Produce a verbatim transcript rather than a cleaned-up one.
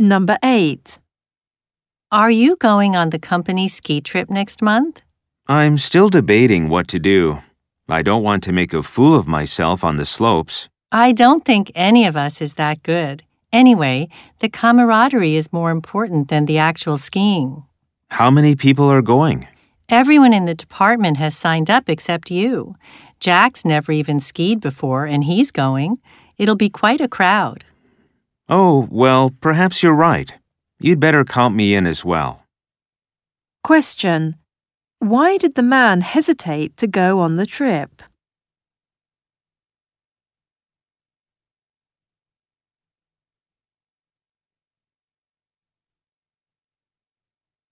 Number eight. Are you going on the company ski trip next month? I'm still debating what to do. I don't want to make a fool of myself on the slopes. I don't think any of us is that good. Anyway, the camaraderie is more important than the actual skiing. How many people are going? Everyone in the department has signed up except you. Jack's never even skied before, and he's going. It'll be quite a crowd. Oh, well, perhaps you're right. You'd better count me in as well. Question. Why did the man hesitate to go on the trip?